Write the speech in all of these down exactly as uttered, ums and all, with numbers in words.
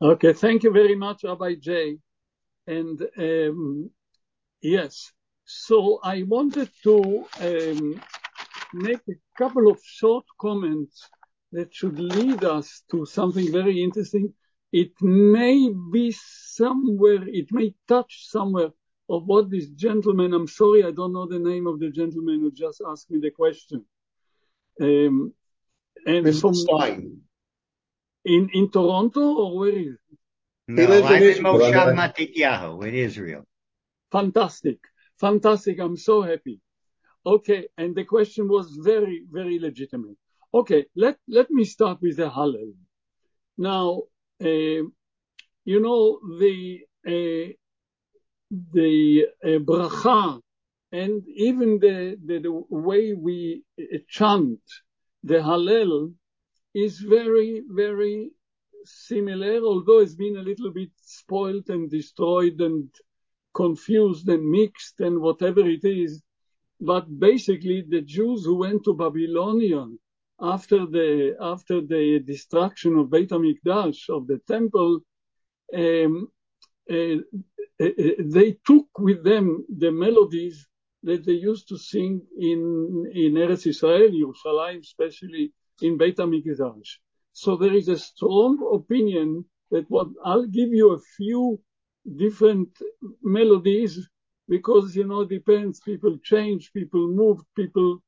Okay, thank you very much, Rabbi Jay. And um, yes, so I wanted to um, make a couple of short comments that should lead us to something very interesting. It may be somewhere, it may touch somewhere of what this gentleman, I'm sorry, I don't know the name of the gentleman who just asked me the question. Um, and Mister from Stein. in, in Toronto, or where is it? He No, lives in I'm in Israel. Moshav Matityahu in Israel. Fantastic. Fantastic. I'm so happy. Okay. And the question was very, very legitimate. Okay. Let, let me start with the Hallel. Now, uh, you know, the, uh, the uh, bracha and even the, the, the way we uh, chant the Hallel is very, very similar, although it's been a little bit spoiled and destroyed and confused and mixed and whatever it is. But basically, the Jews who went to Babylonian after the after the destruction of Beit HaMikdash, of the temple, um, uh, they took with them the melodies that they used to sing in in Eretz Israel, Yerushalayim, especially in Beit HaMikdash. So there is a strong opinion that what I'll give you a few different melodies because, you know, depends, people change, people move, people,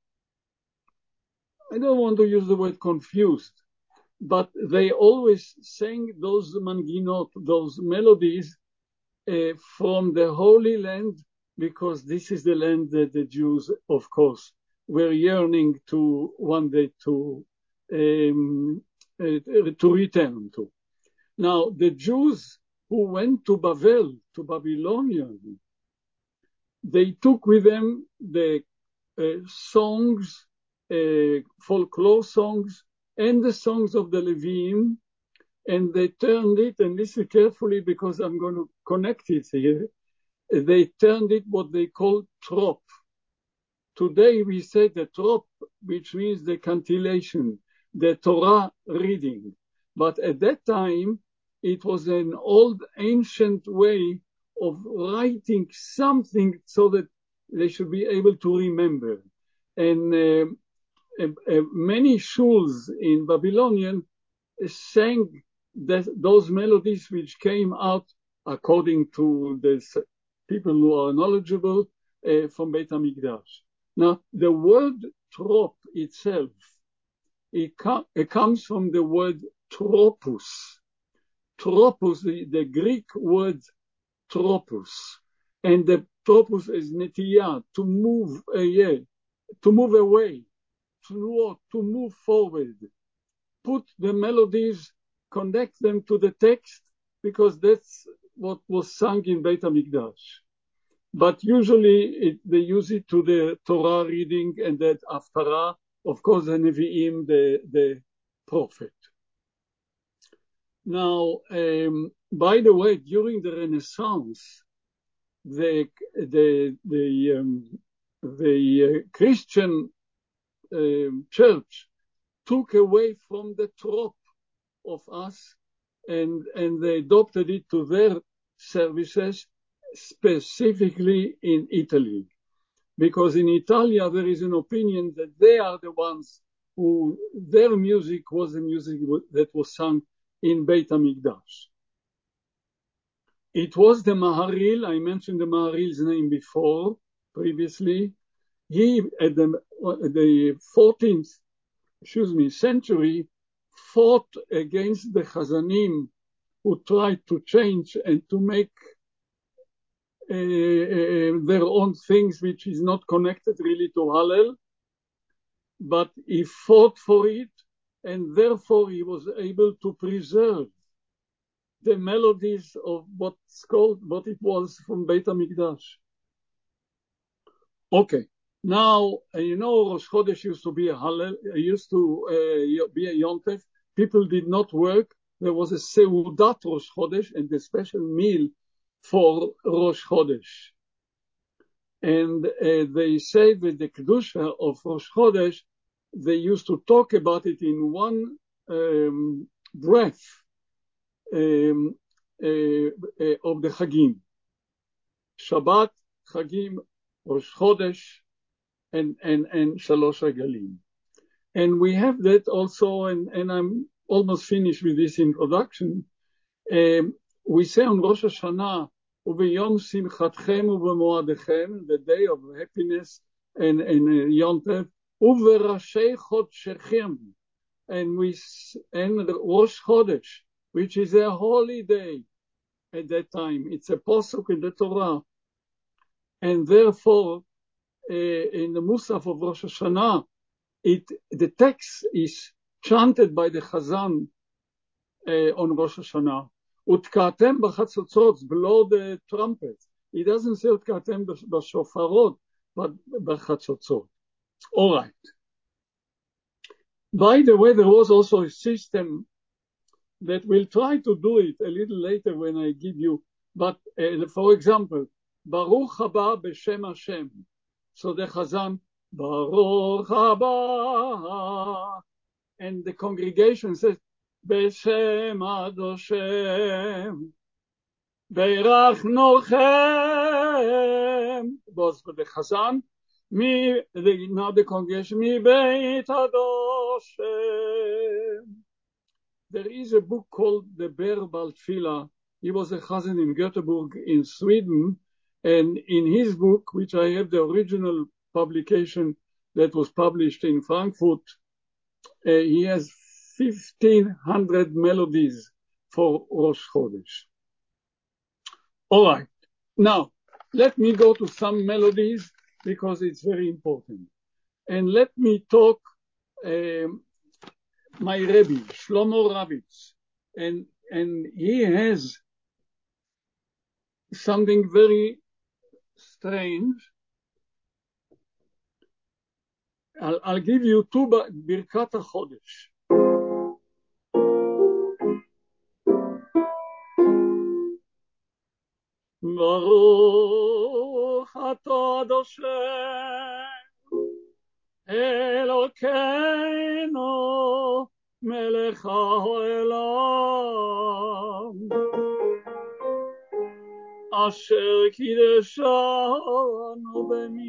I don't want to use the word confused, but they always sang those manginot, those melodies uh, from the Holy Land, because this is the land that the Jews, of course, were yearning to one day to um, uh, to return to. Now, the Jews who went to Babel, to Babylonian, they took with them the uh, songs, uh, folklore songs, and the songs of the Leviim, and they turned it, and listen carefully because I'm going to connect it here, they turned it what they call trop. Today we say the trop, which means the cantillation, the Torah reading. But at that time, it was an old ancient way of writing something so that they should be able to remember. And uh, uh, uh, many shuls in Babylonian sang that, those melodies which came out according to the people who are knowledgeable uh, from Beit HaMikdash. Now, the word trop itself, it, com- it comes from the word tropus. Tropus, the, the Greek word tropus, and the tropus is netiyah, to move, uh, yeah, to move away, to, to move forward. Put the melodies, connect them to the text, because that's what was sung in Beit HaMikdash. But usually it, they use it to the Torah reading and that Haftarah, of course, the Nevi'im, the, the prophet. Now, um, by the way, during the Renaissance, the, the, the, um, the uh, Christian um, church took away from the trop of us and, and they adopted it to their services, specifically in Italy. Because in Italia, there is an opinion that they are the ones who, their music was the music that was sung in Beit HaMikdash. It was the Maharil, I mentioned the Maharil's name before, previously. He, at the, the fourteenth, excuse me, century, fought against the Chazanim who tried to change and to make uh, uh, their own things, which is not connected really to Hallel, but he fought for it, and therefore he was able to preserve the melodies of what's called, what it was from Beit HaMikdash. Okay. Now, uh, you know, Rosh Chodesh used to be a Hallel, used to uh, be a Yom Tov. People did not work. There was a Seudat Rosh Chodesh and a special meal for Rosh Chodesh. And uh, they say that the Kedusha of Rosh Chodesh, they used to talk about it in one um, breath. um, uh, uh, of the Chagim. Shabbat, Chagim, Rosh Chodesh, and, and, and Shalosh Regalim. And we have that also, and, and I'm almost finished with this introduction. Um, we say on Rosh Hashanah, Uveyom Simchatchem Uvemoadechem, the day of happiness and, and uh, Yom Tov, Uverashei Chodshechem, and we, and Rosh Chodesh, which is a holy day at that time. It's a posuk in the Torah. And therefore, uh, in the Musaf of Rosh Hashanah, it, the text is chanted by the Chazan uh, on Rosh Hashanah. Utkatem b'chatzotzot, blow the trumpet. He doesn't say utkatem b'shofarot, but b'chatzotzot. All right. By the way, there was also a system that we'll try to do it a little later when I give you. But uh, for example, Baruch haba b'shem Hashem. So the Chazan, Baruch haba, and the congregation says, B'shem Adoshem, Beirachnochem. Was for the Chazan, me, the, now the congregation, Mi Beit Adoshem. There is a book called The Ber Bal Tfila. He was a Chazan in Göteborg in Sweden. And in his book, which I have the original publication that was published in Frankfurt, uh, he has fifteen hundred melodies for Rosh Chodesh. All right. Now, let me go to some melodies because it's very important. And let me talk um, my Rebbe, Shlomo Ravitz. And, and he has something very strange. I'll, I'll give you two Birkat HaChodesh. Baruch atah Hashem Elokeinu melech haolam asher kideshanu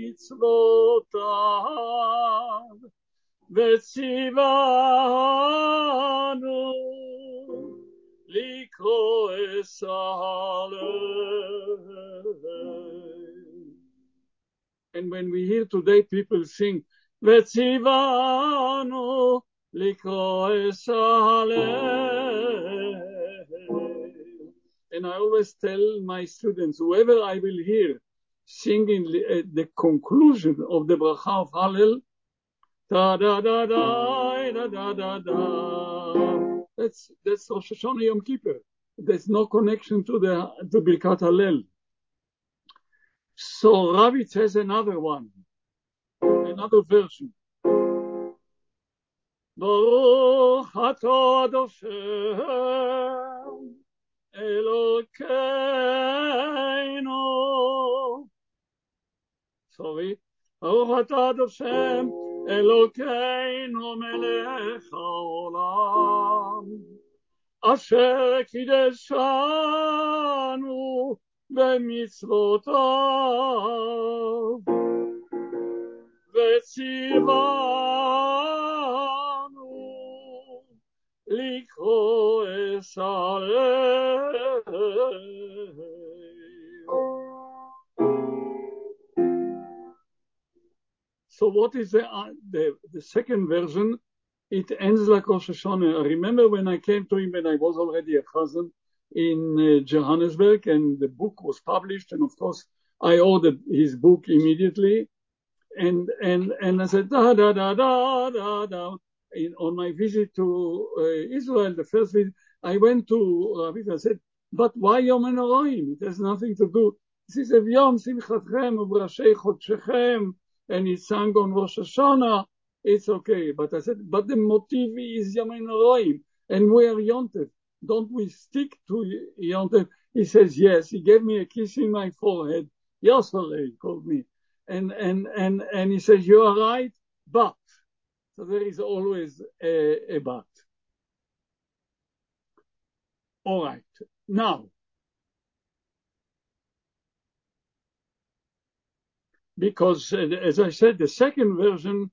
b'mitzvotav v'tzivanu likro es And when we hear today people sing, V'tzivanu likro es and I always tell my students, whoever I will hear singing at the conclusion of the bracha of Hallel, da da da da da da da da. That's that's Rosh Hashanah Yom Kippur. There's no connection to the to Birkat Hallel. So Ravitz has another one, another version. Baruch atah Hashem Elokeinu. Sorry. Baruch atah Hashem Elokeinu melech haolam asher kideshanu b'mitzvotav v'tzivanu likro es So what is the, uh, the, the second version? It ends like Rosh Hashanah. I remember when I came to him when I was already a Chazan in uh, Johannesburg and the book was published. And of course, I ordered his book immediately. And, and, and I said, da, da, da, da, da, da. In, on my visit to uh, Israel, the first visit, I went to Ravitz. I said, but why Yom HaNoroim? It has nothing to do. He said, Yom Simchatchem U'Brashei Chodshechem. And he sang on Rosh Hashanah, it's okay. But I said, but the motif is Yom HaNoroim, and we are Yom Tov. Don't we stick to Yom Tov? He says, yes. He gave me a kiss in my forehead. Yesterday, he called me. And, and, and, and he says, you are right, but. So there is always a, a but. All right. Now, because uh, as I said, the second version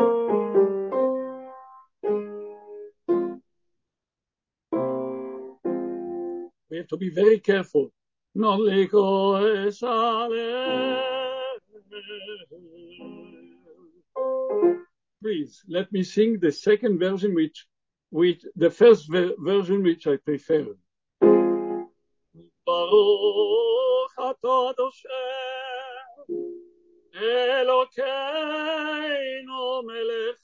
we have to be very careful. Please let me sing the second version, which, which the first ver version, which I prefer. Baruch atah Hashem Elokeinu melech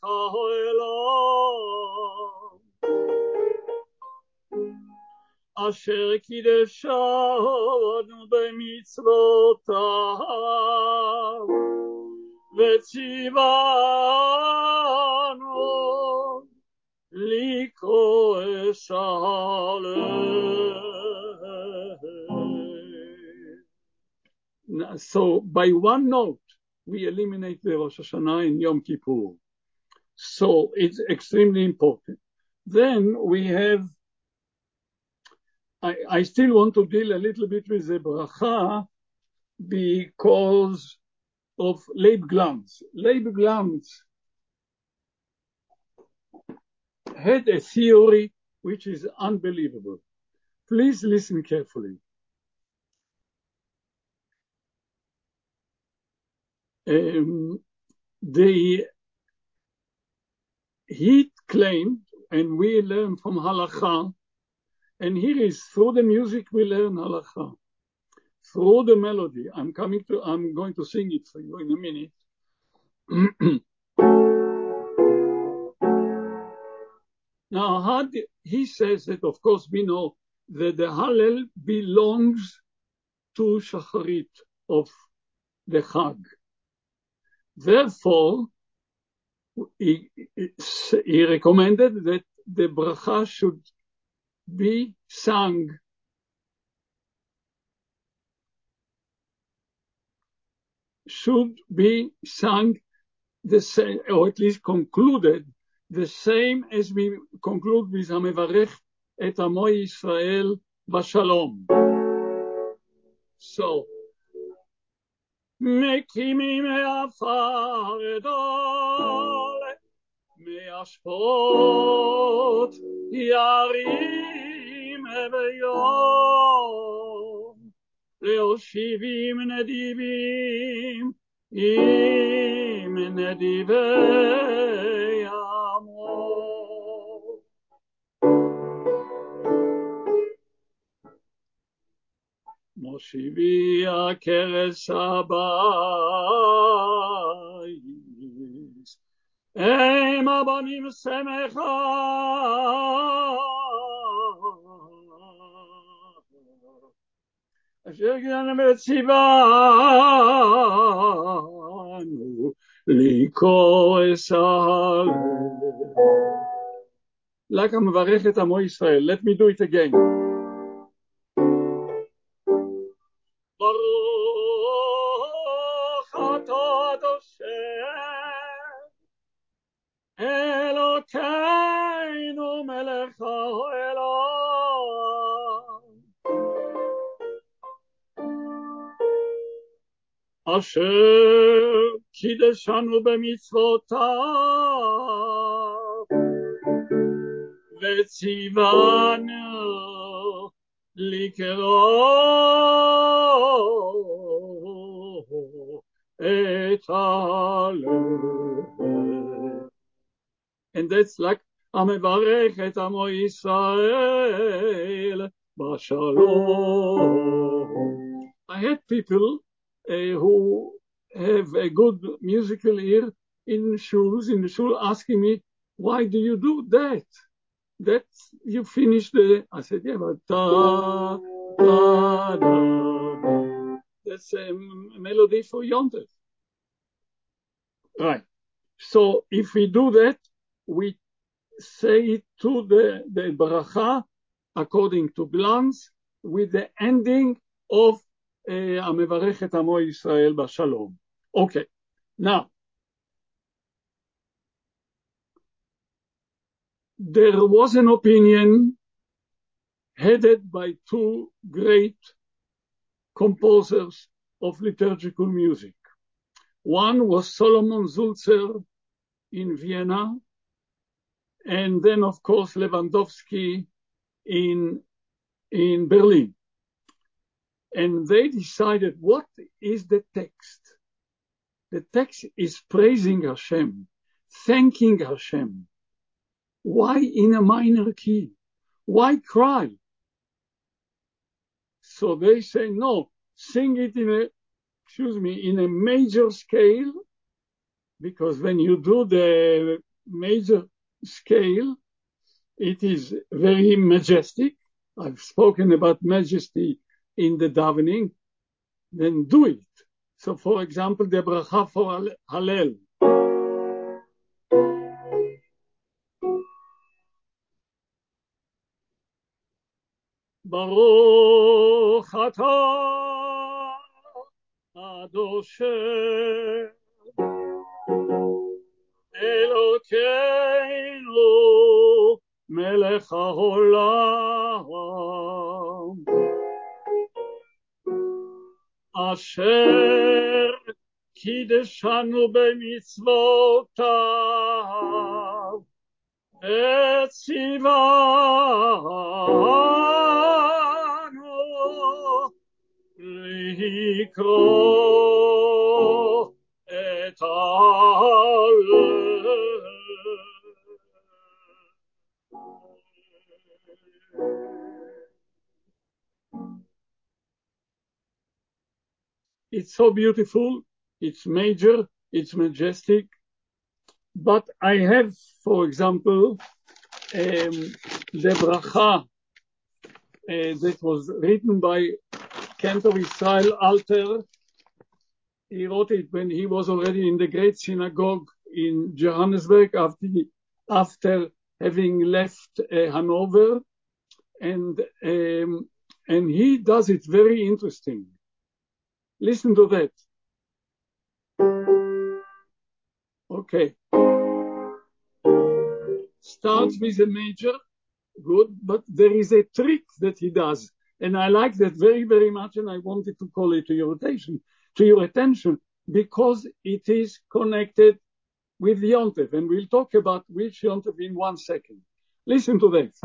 haolam asher kiddushanu b'mitzvotav v'tzivanu likro es So by one note, we eliminate the Rosh Hashanah and Yom Kippur. So it's extremely important. Then we have, I, I still want to deal a little bit with the bracha because of Leib Glantz. Leib Glantz had a theory which is unbelievable. Please listen carefully. Um, the, he claimed, and we learn from Halakha, and here is through the music we learn Halakha, through the melody. I'm coming to, I'm going to sing it for you in a minute. Now, how did, he says that, of course, we know that the Hallel belongs to Shacharit of the Chag. Therefore, he, he recommended that the bracha should be sung should be sung the same, or at least concluded the same as we conclude with Hamevarech et Amo Yisrael Bashalom. So, Mekimi me'afar edol me'ashpot yarim eveyom leoshivim nedivim im nedivei amo. Moshivi akeres habayis em abanim semecha asher g'nan v'tzivanu liko es ha'alev. Like Hamevarech et Amo Yisrael. Let me do it again. Baruch atah Hashem Elokeinu melech haolam asher kiddushanu b'mitzvotav v'tzivanu likro et halev. And that's like Hamevarech et Amo Yisrael Bashalom. I had people uh, who have a good musical ear in shuls, in the shul, asking me, why do you do that? That you finish the, I said, yeah, but da, da, da, da. That's a melody for Yontif. Right. So if we do that, we say it to the, the bracha according to Glantz with the ending of Hamevarech et Amo Yisrael Bashalom. Okay. Now, there was an opinion headed by two great composers of liturgical music. One was Solomon Zulzer in Vienna, and then, of course, Lewandowski in, in Berlin. And they decided, what is the text? The text is praising Hashem, thanking Hashem. Why in a minor key? Why cry? So they say, no, sing it in a, excuse me, in a major scale, because when you do the major scale, it is very majestic. I've spoken about majesty in the davening. Then do it. So, for example, the bracha for Hallel. Baruch atah Adoshem Elokeinu melech haolam asher kideshanu b'mitzvotav etzivanu likro et hallel. It's so beautiful, it's major, it's majestic, but I have, for example, um, the bracha uh, that was written by Cantor Israel Alter. He wrote it when he was already in the great synagogue in Johannesburg after, after having left uh, Hanover, and um, and he does it very interesting. Listen to that. Okay. Starts with a major, good, but there is a trick that he does, and I like that very, very much, and I wanted to call it to your attention, to your attention, because it is connected with Yom Tov, and we'll talk about which Yom Tov in one second. Listen to that.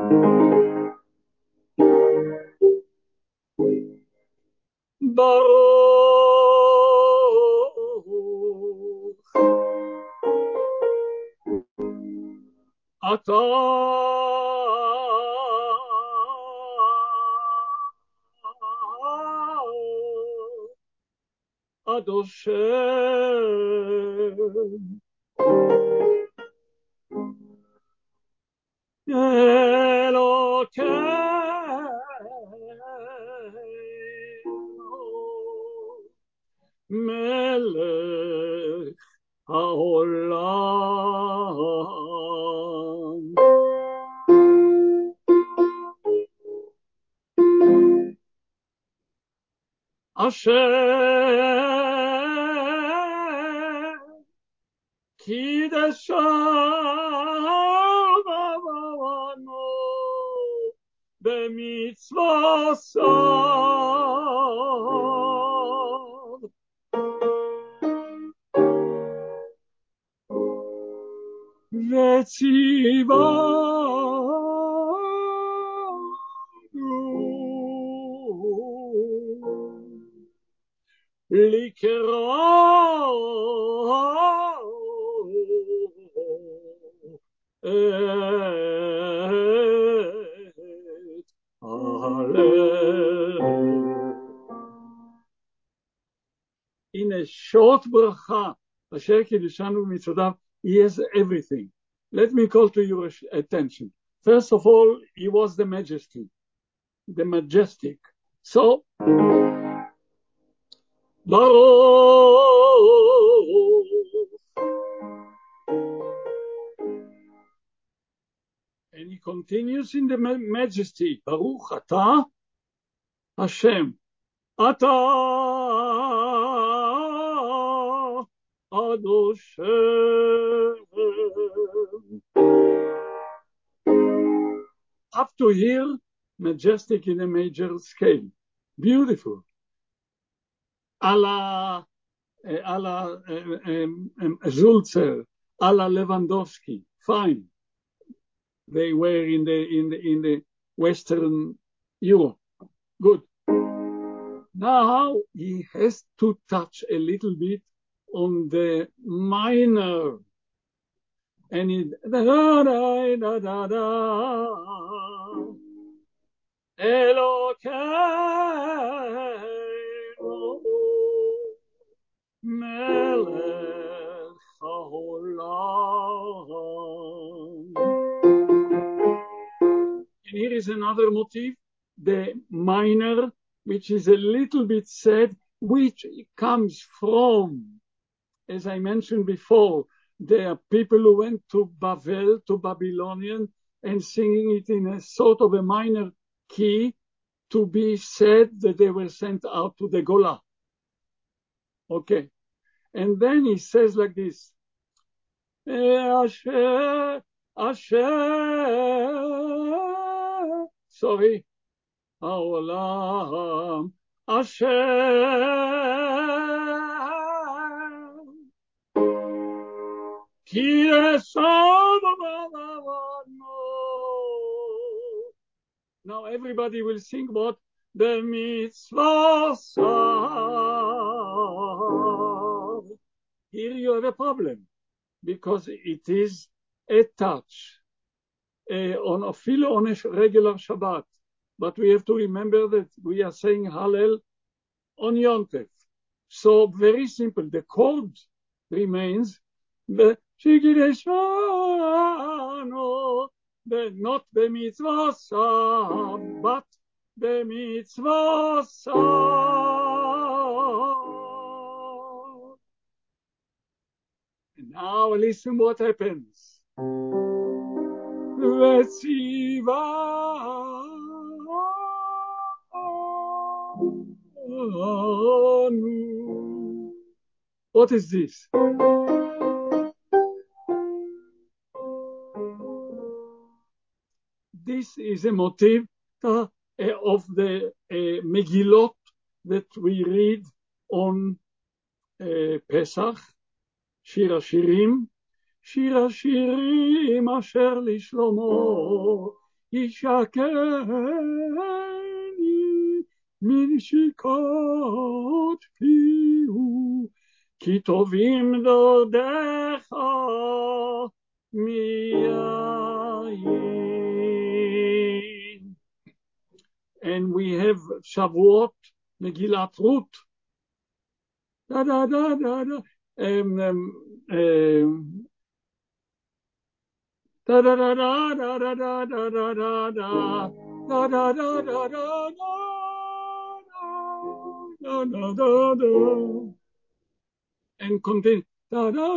Baruch atah Adoshem Elokeinu melech haolam asher kideshanu b'mitzvosav v'tzivanu likro et hallel. In a short bracha, asher kiddushanu b'mitzvotav, he has everything. Let me call to your attention. First of all, he was the majesty, the majestic. So, Baruch and he continues in the majesty. Baruch atah Hashem. Atah Adoshem. Up to here, majestic in a major scale. Beautiful. A la, a la um, um, Zulzer, a la Lewandowski. Fine. They were in the, in the, in the Western Europe. Good. Now he has to touch a little bit on the minor. And it, da da da da da da, Elokeinu melech haolam. And here is another motif, the minor, which is a little bit sad, which comes from, as I mentioned before, there are people who went to Babel, to Babylonian, and singing it in a sort of a minor key to be said that they were sent out to the Gola. Okay. And then he says like this, Asher, Asher, sorry, Haolam, Asher, now everybody will sing what? The mitzvah. Here you have a problem, because it is a touch uh, on a filo on a regular Shabbat. But we have to remember that we are saying Hallel on Yom Tov. So very simple. The chord remains the Shigireshano, the not the mitzvah, but the mitzvah. And now listen what happens. V'tziva anu. What is this? This is a motif uh, of the uh, Megillot that we read on uh, Pesach, Shir HaShirim, Shir HaShirim asher lishlomo yishakeni min shikot pihu ki tovim dodecha miyayin. And we have Shavuot, Megillat Ruth. Da da da da da. Um, um, um, da da da da da da da da da da da da da da da da da da da, and continue. Da da.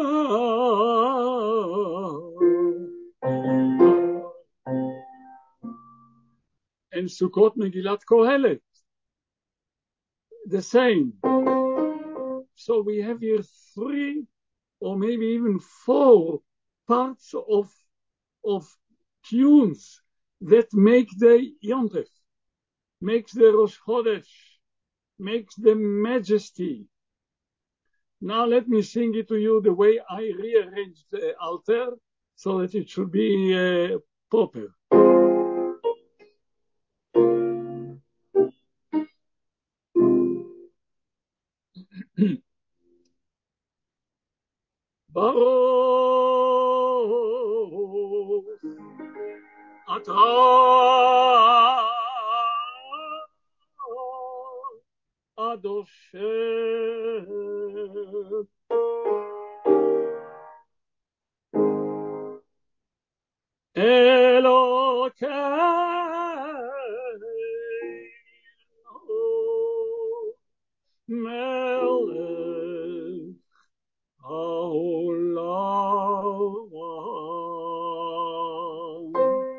And Sukkot Megillat Kohelet, the same. So we have here three or maybe even four parts of, of tunes that make the Yom Tov, makes the Rosh Chodesh, makes the majesty. Now let me sing it to you the way I rearranged the altar so that it should be uh, proper. Baruch atah Adoshem Elokeinu melech haolam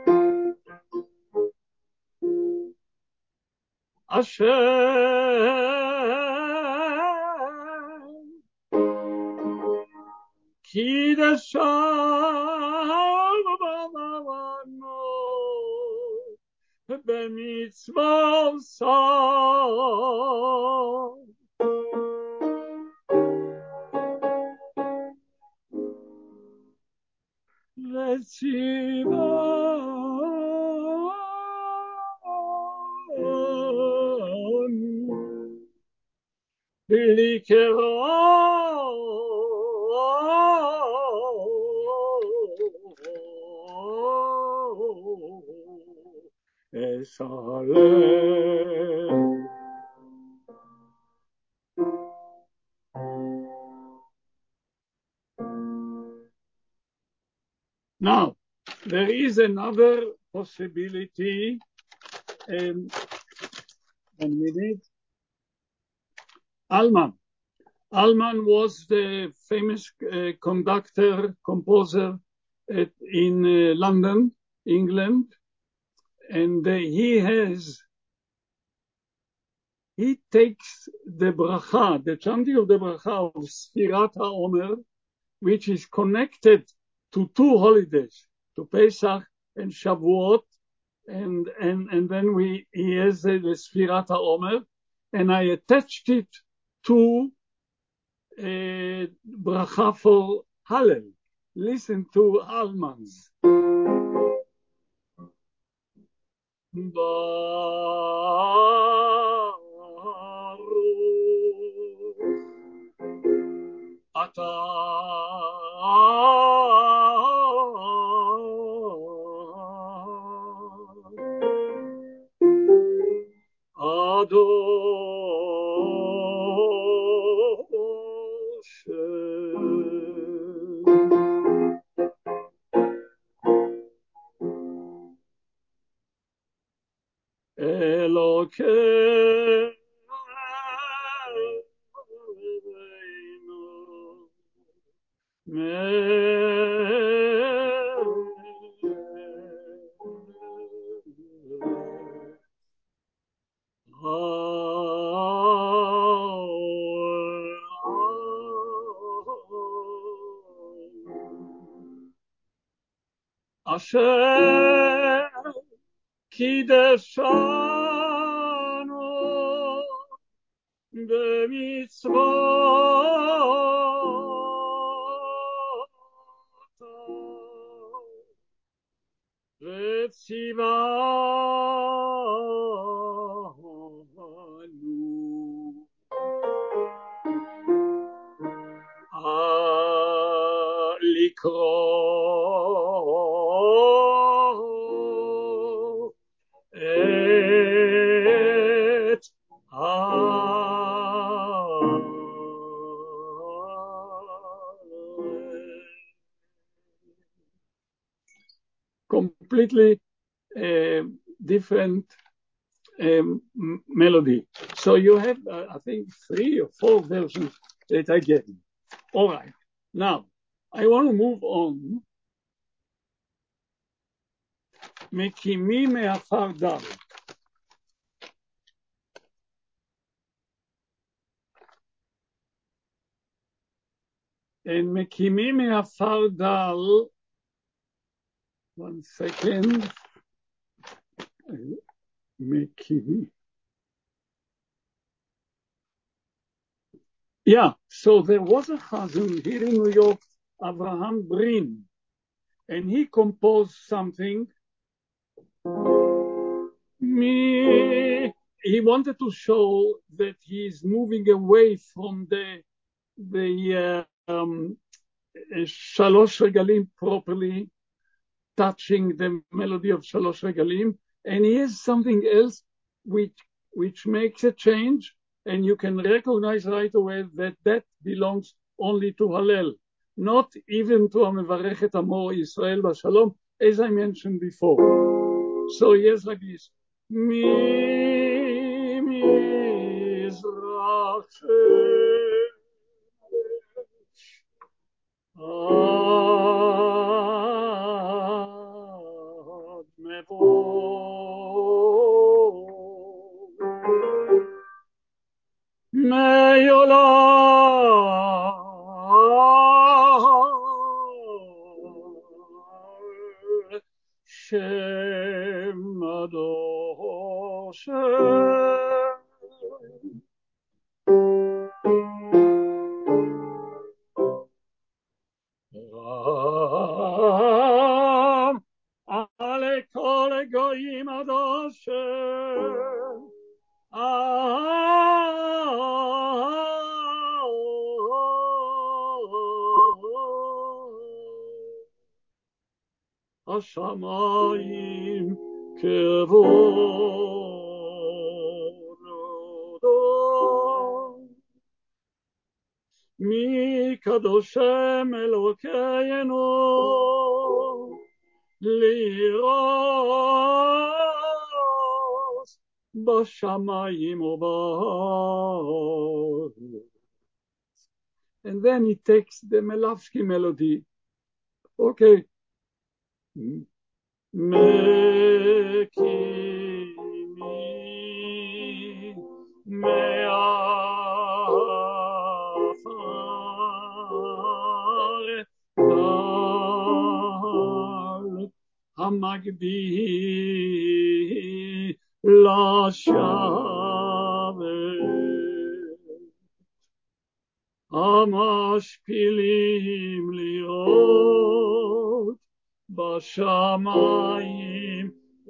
Hashem Kiddusham במצוות וציוונו לקרוא אס הלב. Now, there is another possibility. Um, one minute. Alman. Alman was the famous uh, conductor, composer at, in uh, London, England, and uh, he has, he takes the bracha, the chanting of the bracha of Sfirat HaOmer, which is connected to two holidays, to Pesach and Shavuot, and and and then we he has the Sfirat HaOmer, and I attached it to a bracha for Hallel. Listen to Alman's. Asher Kideshanu b'mitzvot v'tzivanu likro et completely uh, different um, melody. So you have, uh, I think, three or four versions that I get. All right. Now, I want to move on. מקימים מעפר דל. And מקימים מעפר דל, one second, מקימים. Yeah, so there was a chazan here in New York, Avraham Brin, and he composed something. Me, he wanted to show that he is moving away from the the uh, um, Shalosh Regalim properly, touching the melody of Shalosh Regalim, and he has something else which which makes a change, and you can recognize right away that that belongs only to Hallel, not even to Mevarechet Amo Yisrael Bashalom, as I mentioned before. So he has like this. Mi Mizrach Ad Mevo Meyola Shem Adon בשמיים כבודו. מקדושם אלוקינו לירוס בשמיים ובארץ. And then he takes the Melavsky melody. Okay. Mekimi me'afar dal hamagbi lashavet המשפילים לראות בשמיים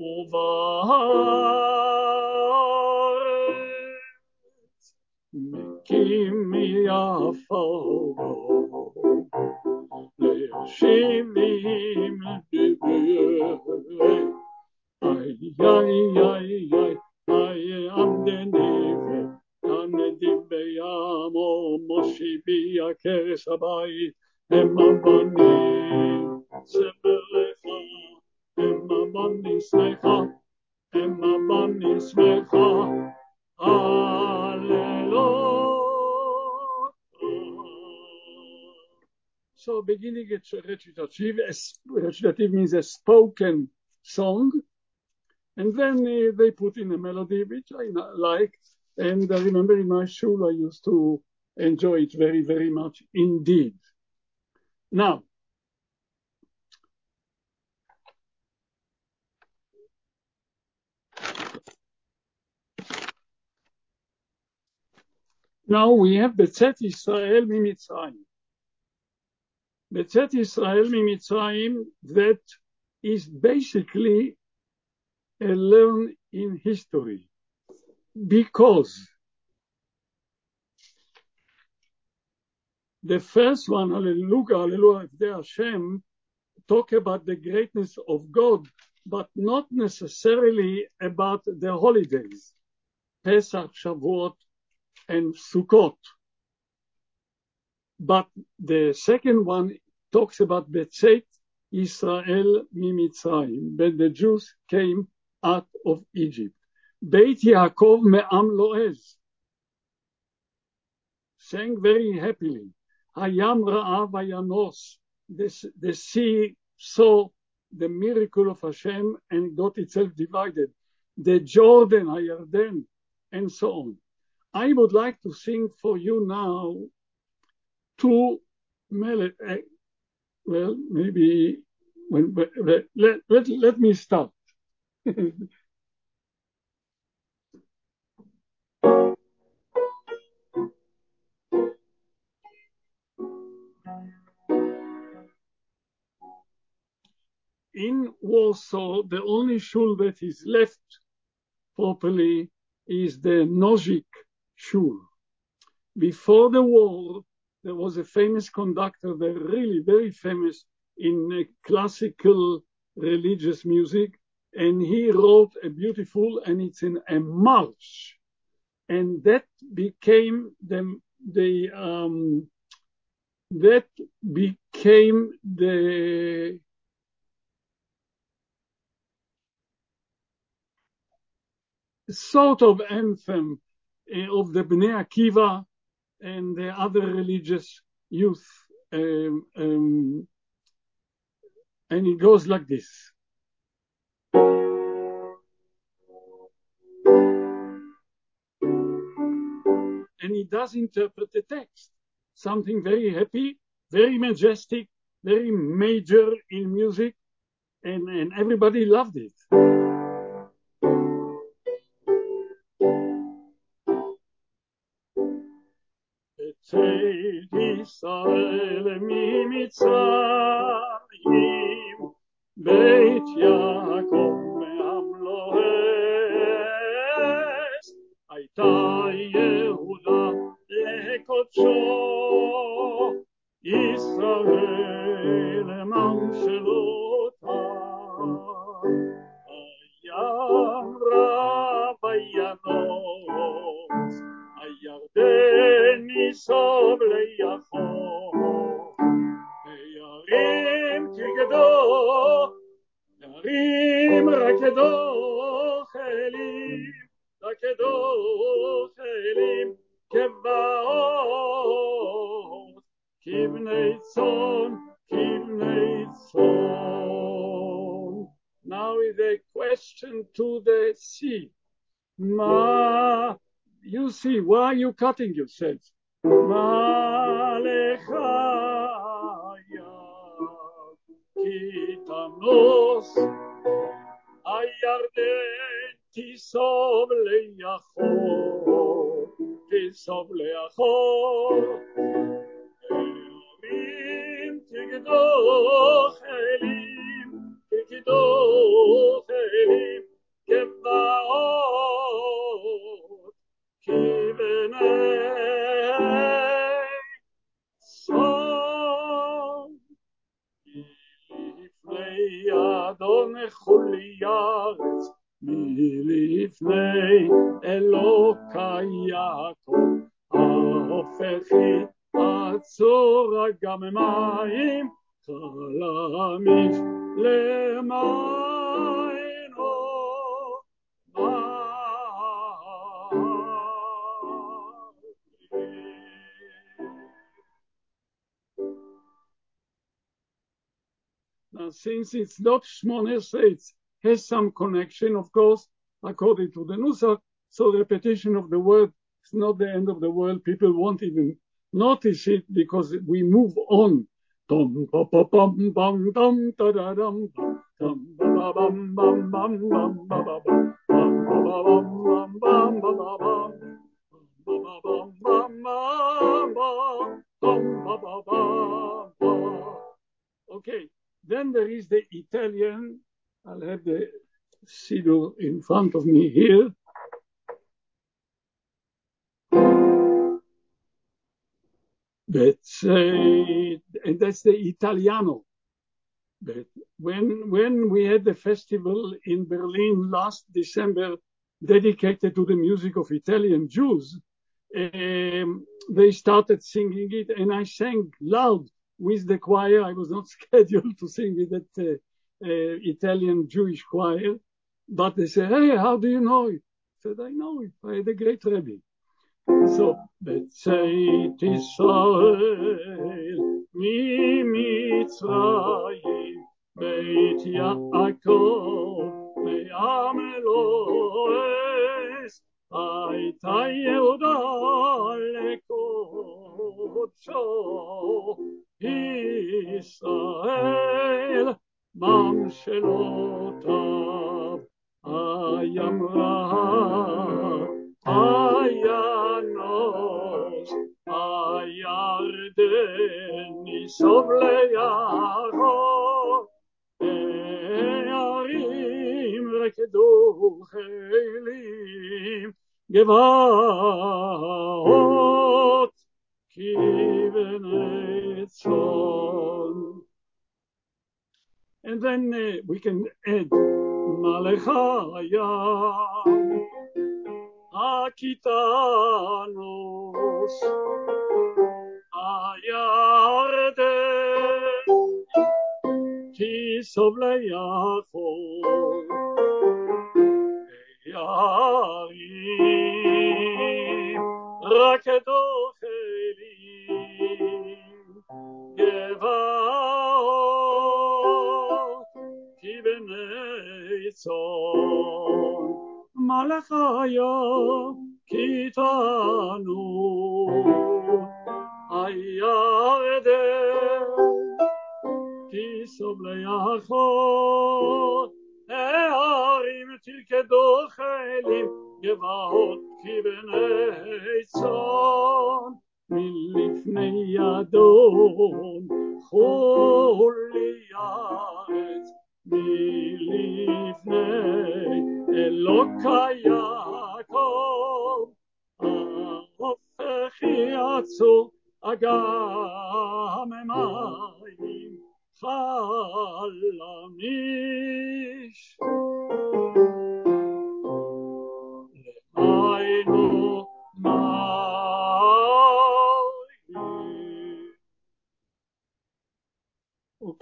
ובארץ, מקים מיפו לישימים דיבר, איי איי איי איי איי עמדני נדיב בימו מושיבי הכרס הבית הם הבנים סמלך הם הבנים שמחה הם הבנים שמחה הללות. So beginning at recitative, recitative means a spoken song, and then uh, they put in a melody which I like. And I remember in my shul, I used to enjoy it very, very much indeed. Now, now we have Betzet Israel Mimitzrayim. Betzet Israel Mimitzrayim, that is basically a learn in history, because the first one, Hallelujah, Hallelujah, Hashem, talk about the greatness of God, but not necessarily about the holidays, Pesach, Shavuot, and Sukkot. But the second one talks about Betzet Israel Mimitzrayim, when the Jews came out of Egypt. Beit Yaakov me'am lo'ez, sang very happily. Hayam ra'av hayanos, the sea saw the miracle of Hashem and got itself divided. The Jordan, Hayarden, and so on. I would like to sing for you now two melodies. Uh, well, maybe when, let, let, let, let me start. In Warsaw, the only shul that is left properly is the Nozik Shul. Before the war, there was a famous conductor, they're really very famous in uh, classical religious music, and he wrote a beautiful, and it's in a march, and that became the, the um, that became the sort of anthem uh, of the Bnei Akiva and the other religious youth. Um, um, and it goes like this. And he does interpret the text. Something very happy, very majestic, very major in music, and, and everybody loved it. Betzet Israel mimitzrayim, Beit Yaakov me'am lo'ez, Hayta Yehuda lekodsho, Israel emam shelotai. הירדן ניסוב ליחור, הירים תרקדו, ירים רקדו חיילים, רקדו חיילים כבאות, כבני צאן, כבני צאן. Now is a question to the sea. Ma, you see, why are you cutting yourself? Ma lechaya kitanos הירדן תיסוב ליחור, תיסוב ליחור, הירים תרקדו חיילים, תרקדו חיילים כבאות, כבני צאן. מלפני אדון חולי ארץ, מלפני אלוקי יעקב, ההופכי עצור גם מים, חלמיך למיינו Now, since it's not Shmona Esrei, it has some connection, of course, according to the Nusach, so the repetition of the word is not the end of the world. People won't even notice it because we move on. Dum pa pa bum bum dum da da dum dum ba ba bum bum bum bum ba ba bum bum ba ba bum bum bum ba ba bum ba ba bum bum bum ba ba bum. Okay. Then there is the Italian. I'll have the Siddur in front of me here. That's, uh, and that's the Italiano. But when, when we had the festival in Berlin last December dedicated to the music of Italian Jews, um, they started singing it, and I sang loud with the choir. I was not scheduled to sing with that uh, uh, Italian Jewish choir, but they said, "Hey, how do you know it?" I said, "I know it. I had a great Rebbe." So, Betzeit Israel mi Mitzrayim Beit Yaakov me'am Elohes Hayta Yehuda lekodsho Israel mamshelotav ayamra ayanos ayarden nisov leyachor e'arim rekedu chelim gevaot kivnei tzon. And then uh, we can add Malechayam Akitanos Ayarden Tisov leyachor Yarim Rakedo chelim Gevaot Kivnei tzon Malachaya kitanu Ayarden Tisov leyachor E'arim tirkedo chelim Gevaot kivnei tzon Milifnei Adon choli aretz Milifnei Elokai Yaakov Hofechi Atzur Agam Emayim Chalamish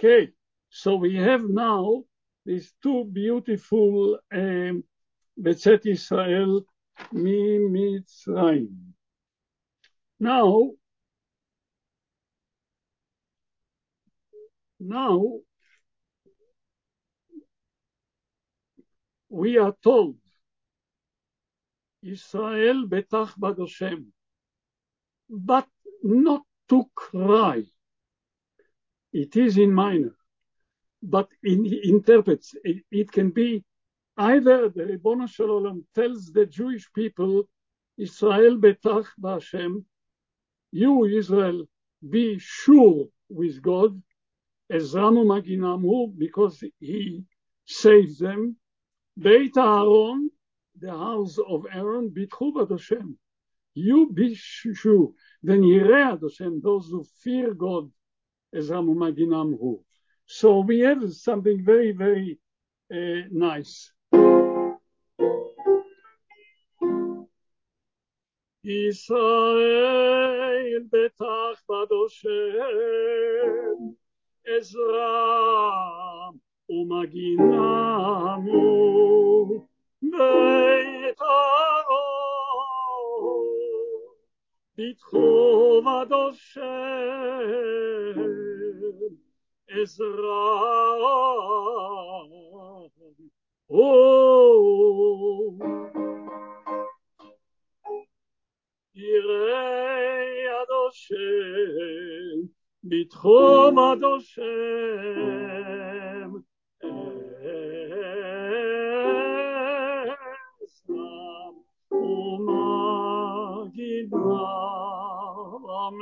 Okay, so we have now these two beautiful um, Betzet Israel Mimitzrayim. Now, now we are told Israel betach bad Hashem, but not to cry. It is in minor, but in interprets it, it can be either the Ribono Shel Olam tells the Jewish people, Israel betach b'Hashem, you Israel be sure with God, Ezramu Maginamu, because he saves them. Beit Aaron, the house of Aaron, bitchu b'ad Hashem. You be sure. Then Yireh ad Hashem, those who fear God, Ezramu Maginamu. So we have something very, very uh, nice. Israel betach bad Hashem, Ezra umaginamu, Beit Aaron, bitchu bad Hashem, Ezra. Oh, Yirei ad Hashem, bitchom ad Hashem, Ezram umaginam.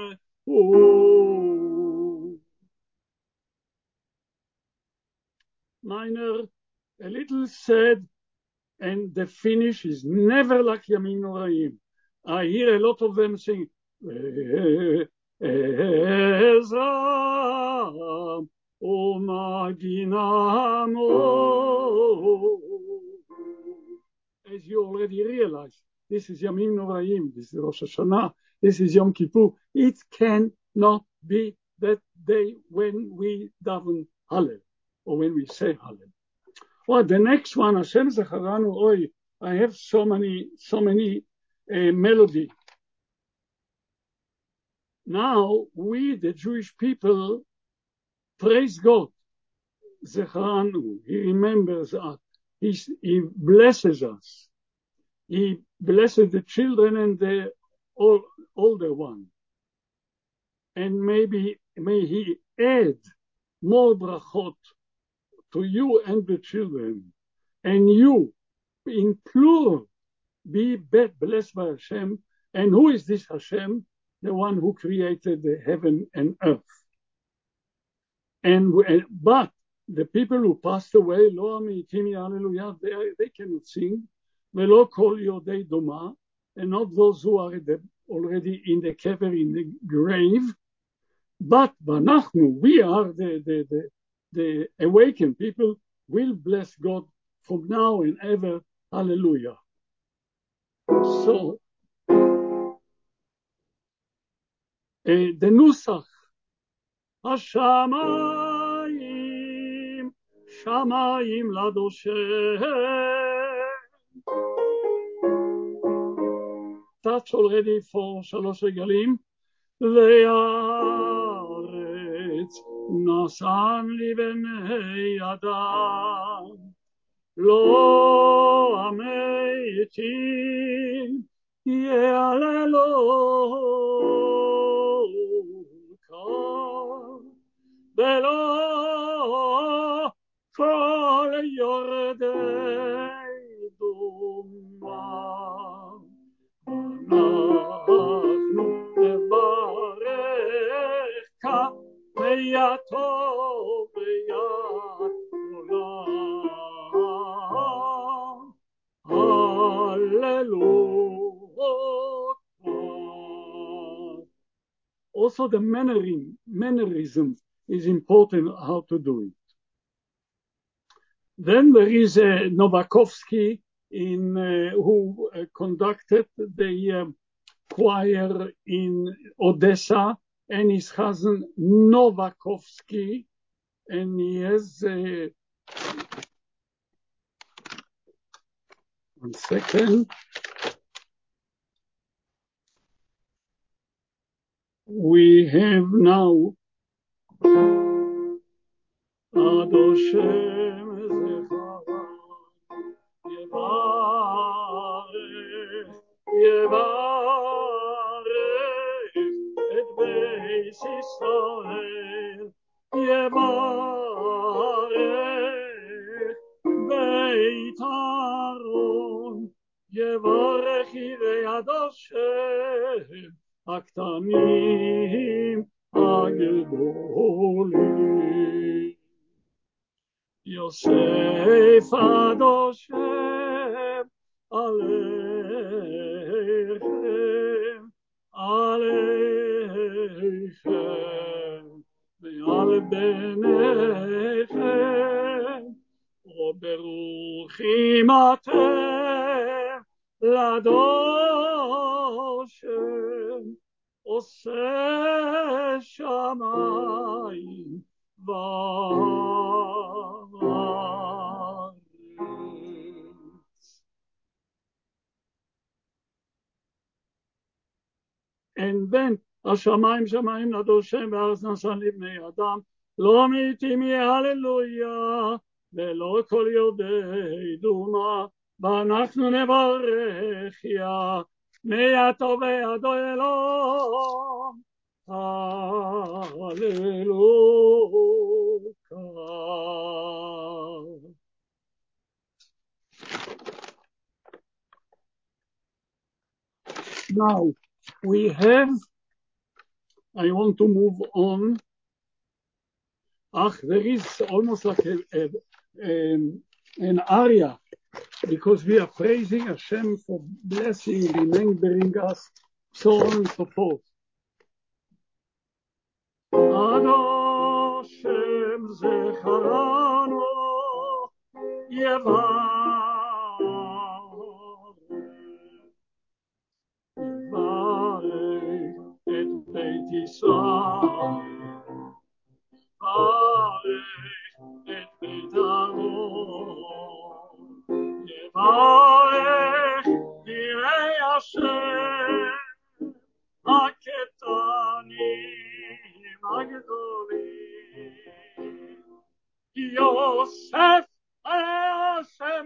Minor, a little sad, and the finish is never like Yamin Noraim. I hear a lot of them sing, Ezra umaginam. As you already realize, this is Yamin Noraim, this is Rosh Hashanah, this is Yom Kippur. It cannot be that day when we daven Hallel, or when we say Hallel. Well, the next one, Hashem Zacharanu Oy, I have so many, so many uh, melody. Now, we, the Jewish people, praise God. Zacharanu, he remembers us. He, he blesses us. He blesses the children and the old, older one. And maybe, may he add more brachot to you and the children, and you, in plural, be blessed by Hashem. And who is this Hashem? The one who created the heaven and earth. And but the people who passed away, lo amitimi hallelujah, they, they cannot sing. Velo kol yodei doma, and not those who are the, already in the kever, in the grave. But vanachnu, we are the the the the awakened people, will bless God from now and ever. Hallelujah. So, uh, the Nusach, Hashamayim, Shamayim Ladoshem. That's already for Shalosh Regalim. Ve'aretz nasan li b'nei Adam, lo ameitim ye'alelo kol, ve'lo kol yordei duma. אנחנו נברכך ביד טוב ויד עולם. Hallelujah. Also the mannerism, mannerism is important, how to do it. Then there is uh, Novakovsky, in uh, who uh, conducted the uh, choir in Odessa, and his cousin Novakovsky, and he has, uh, one second, we have now Ad Hashem Yevarech, Yevarech et Beis Yisrael, Yevarech Beit Aaron, Yevarech Yirei Ad Hashem הקטנים הגדולים. יוסף עד השם עליכם, עליכם, ועל בניכם, וברוכים אתם לדושם, עושה שמיים וארץ. And then, השמיים שמיים לדושם וארץ נשא לבני אדם, לא מתים יהללויה, ולא כל יודעי דומה, ואנחנו נברך יה, מעתה ועד אלום. Hallelujah. Now we have, I want to move on. Ach, there is almost like a, a, a, an aria, because we are praising Hashem for blessing, remembering us, so on and so forth. Ad Hashem zecharanu yevarech, yevarech et Beit Yisrael, yevarech et Beit Aaron, yevarech Yirei Hashem הקטנים הגדולים. יוסף השם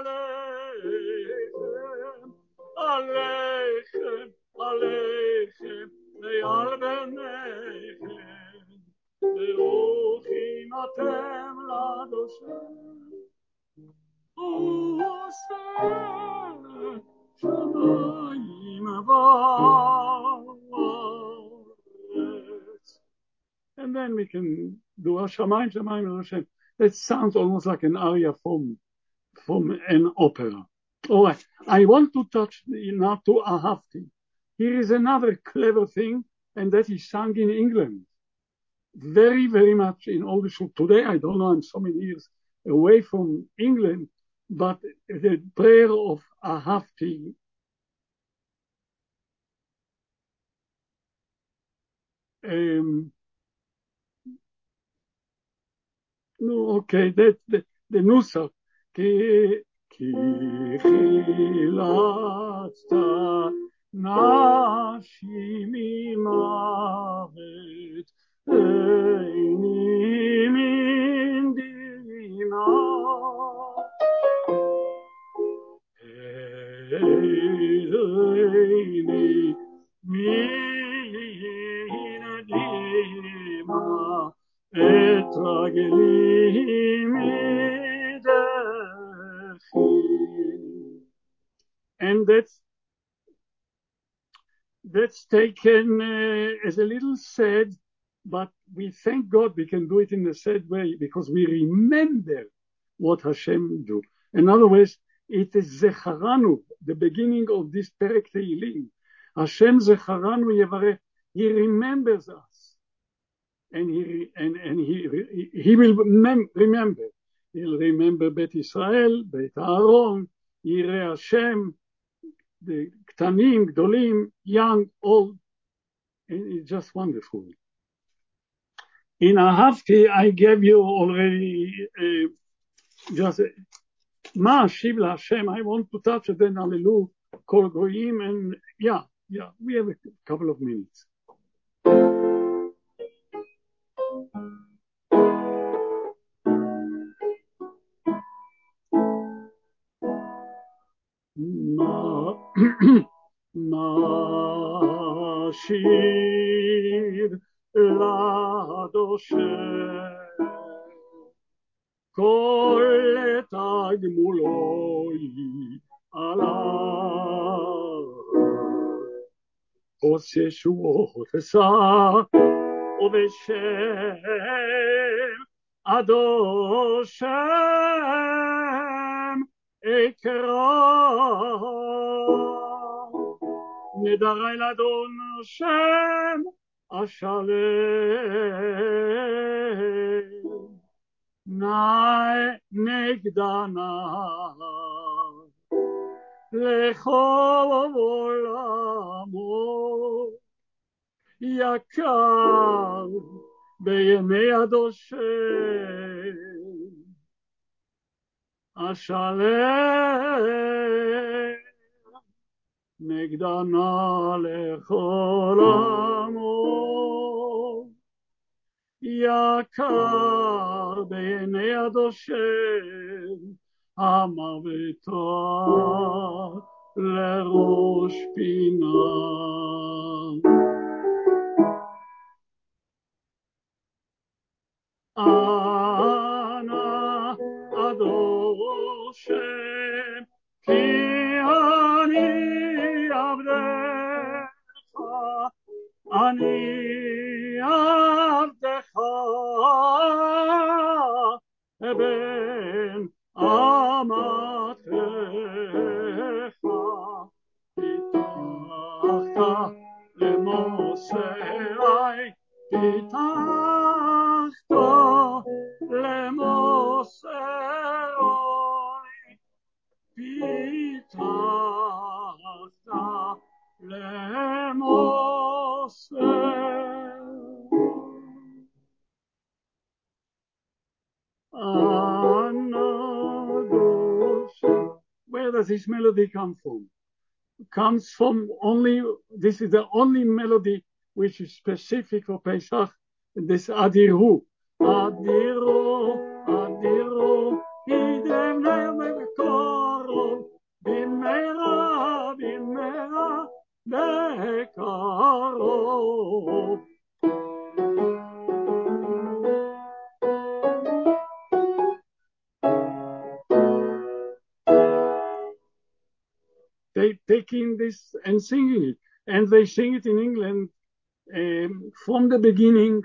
עליכם, עליכם, עליכם, ועל בניכם, ברוכים אתם לדושם. עושה שמיים וארץ. And then we can do Hashamayim, Shamayim, Hashem. That sounds almost like an aria from, from an opera. All right, I want to touch now to Ahavti. Here is another clever thing, and that is sung in England. Very, very much in all the show. Today, I don't know, I'm so many years away from England, but the prayer of Ahavti, um, no, okay, that the, the Nusach, ki ki chilatzta nafshi mimavet eini min dima eini min dima et rageli midechi. And that's that's taken uh, as a little sad, but we thank God we can do it in a sad way because we remember what Hashem do. In other words, it is Zecharanu, the beginning of this Perek Tehillim. Hashem Zecharanu Yevarech. He remembers us. And he and, and he he will mem- remember. He'll remember Bet Israel, Bet Aaron, Yirei Hashem, the Ktanim, Gdolim, young, old. And it's just wonderful. In Ahavti, I gave you already uh, just Ma Shiv Hashem. I want to touch it then Hallelu Kol Goyim, and yeah, yeah, we have a couple of minutes. Ma Ma Shiv Ladoshem Kol Tagmuloi Alav Os Yeshuot Esah Oveshem Adoshem Ekra Nedarai Ladon Shem Ashalem Nae Negdana Lechol Olamo Yakar Beyemei Adoshem Ashalem Negdana Lechol Olamo Yakar Beyemei Adoshem Amar V'Torah Lerosh Pinah Ana Adoshem Ki Ani Avdecha Ani Avdecha Ben Amatecha Pitachta Lemosei Pitachta Lemosei Pitachta Lemosei Anadoshem. Where does this melody come from? It comes from only, this is the only melody which is specific for Pesach, this Adiru. Adiru, Adiru, Idem Neme Korov, Bimera, Bimera, Bekarov. They taking this and singing it, and they sing it in England um, from the beginning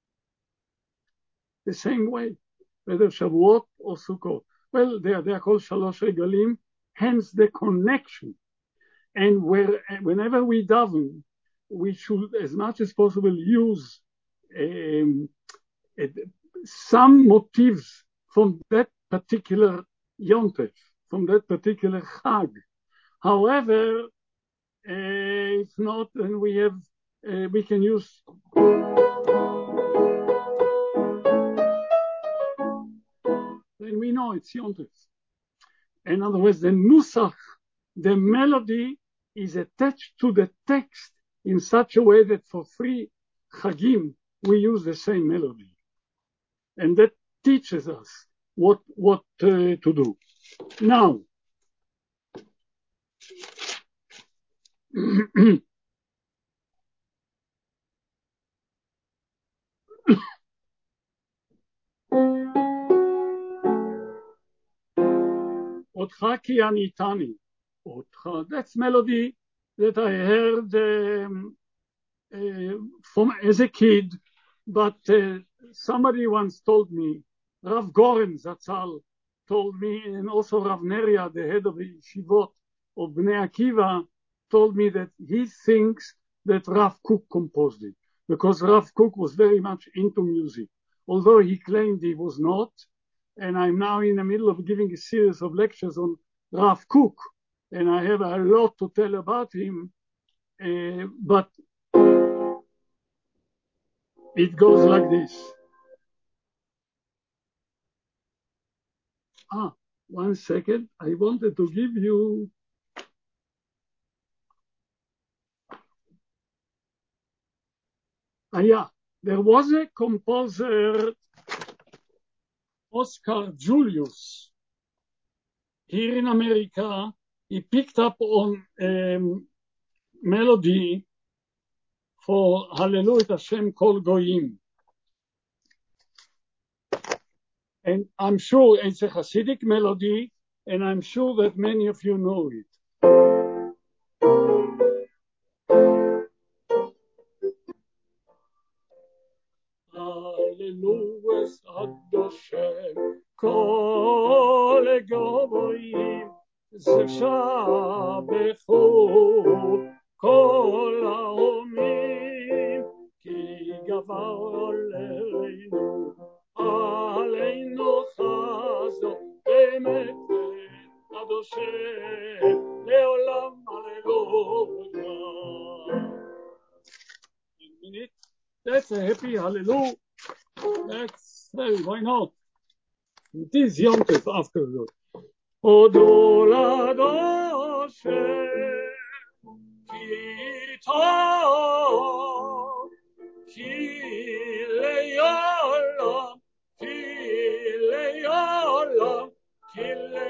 the same way, whether Shavuot or Sukkot. Well, they are, they are called Shalosh Regalim, hence the connection. And where, whenever we daven, we should, as much as possible, use um, some motifs from that particular Yontef, from that particular Chag. However, uh, if not, then we have, uh, we can use then we know it's Yontef. In other words, the Nusach, the melody, is attached to the text in such a way that for three Chagim, we use the same melody. And that teaches us what, what uh, to do. Now, Otcha ki anitani. Otcha. That's melody that I heard um, uh, from as a kid, but uh, somebody once told me, Rav Goren Zatzal told me, and also Rav Neria, the head of the yeshivot of Bnei Akiva, told me that he thinks that Rav Kook composed it, because Rav Kook was very much into music, although he claimed he was not. And I'm now in the middle of giving a series of lectures on Rav Kook, and I have a lot to tell about him, uh, but it goes like this. ah, one second. I wanted to give you. Ah, yeah, there was a composer, Oscar Julius, here in America. He picked up on um, melody for Hallelujah Hashem Kol Goyim. And I'm sure it's a Hasidic melody, and I'm sure that many of you know it. Hallelujah Hashem Kol Goyim Zeshabechu Kol Haomim Ki Gavar Aleinu Aleinu Chazo Bemet Adoshem Leolam Hallelujah. A minute. That's a happy hallelujah. That's, hey, why not? It is Yom Tov after all. Odol Adoshem Ki Tov Ki Le'olam Ki Le'olam Ki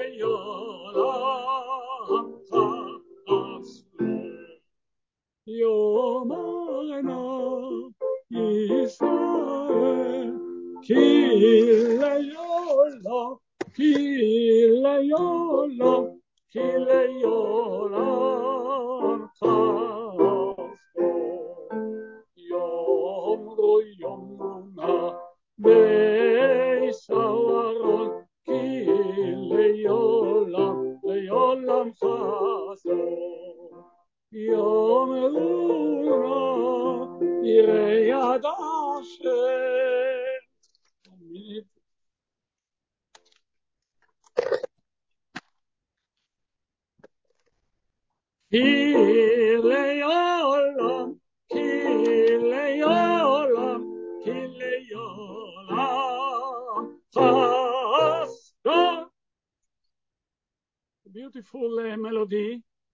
Le'olam Chasdu Yomana Yisrael Ki Le'olam Ki Le'olam Ki Le'olam Chasdu Yom Ro Yom Runa Beis Aharon Ki Le'olam Le'olam Chasdu Yom Runa Yirei Ad Hashem. Ki le'olam, ki le'olam, ki le'olam chasdo. Beautiful uh, melody.